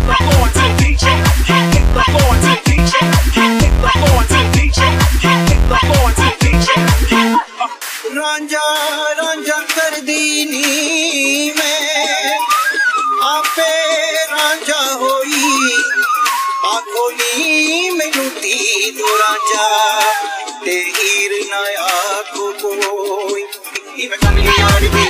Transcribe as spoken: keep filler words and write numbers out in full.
रांझा रांझा कर दीनी मैं आपे रांझा होई आखोनी मैनू ती दो रांझा ते हीर ना आखो कोई मैं कल यार भी